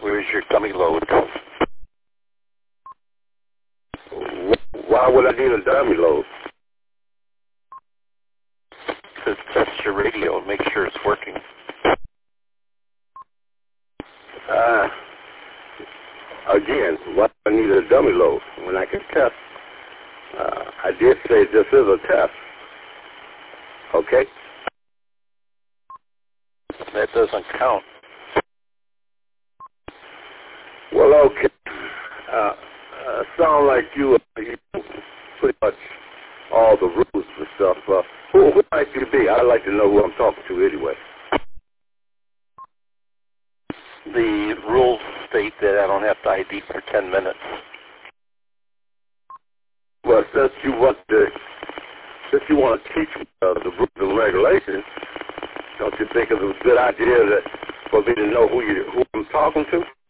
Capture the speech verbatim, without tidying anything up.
Where's your dummy load? Why would I need a dummy load? To test your radio and make sure it's working. Uh, again, why do I need a dummy load when I can test? Uh, I did say this is a test. Okay? That doesn't count. Well, okay. Uh, uh, sound like you, uh, you pretty much all the rules and stuff. Uh, who, who might you be? I'd like to know who I'm talking to anyway. The rules state that I don't have to I D for ten minutes. Well, since you want to, since you want to teach uh, the rules and regulations, don't you think it's a good idea that for me to know who you who I'm talking to?